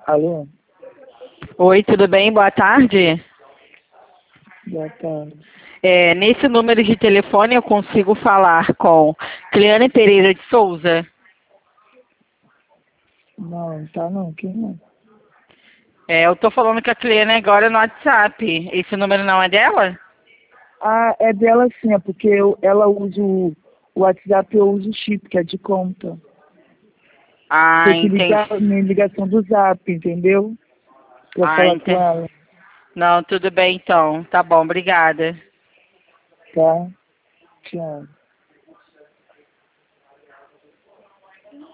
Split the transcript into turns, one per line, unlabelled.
Alô?
Oi, tudo bem? Boa tarde.
Boa tarde.
Nesse número de telefone eu consigo falar com Cleane Pereira de Souza?
Não, tá não, quem não?
Eu tô falando com a Cleane agora no WhatsApp. Esse número não é dela?
Ah, é dela sim, é porque ela usa o WhatsApp, eu uso o chip, que é de conta.
Ah,
Tem que
entendi.
ligar minha ligação do Zap, entendeu? Pra
Ah,
falar com
entendi.
ela,
Não, tudo bem então. Tá bom, obrigada.
tá? Tchau.